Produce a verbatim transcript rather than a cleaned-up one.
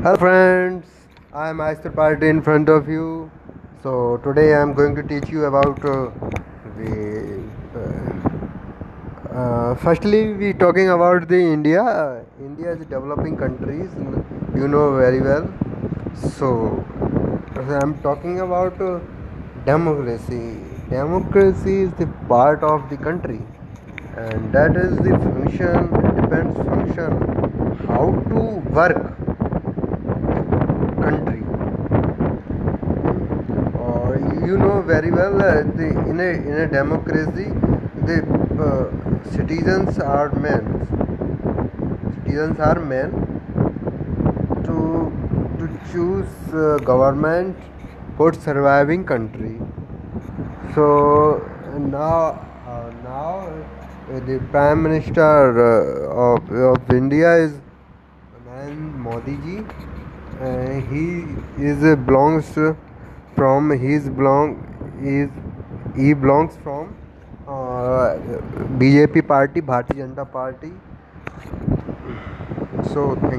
Hello friends, I am Aister Party in front of you. So today I am going to teach you about uh, the. Uh, uh, firstly, we talking about the India. Uh, India is a developing countries, you know very well. So I am talking about uh, democracy. Democracy is the part of the country, and that is the function. It depends function how to work country. Uh, you know very well uh, the, in a in a democracy the uh, citizens are men. Citizens are men to to choose uh, government for surviving country. So now uh, now uh, the Prime Minister uh, of, of India is Narendra Modi ji. Uh, he is uh, belongs uh, from his belong is he belongs from uh, B J P party, Bharatiya Janata Party. So thank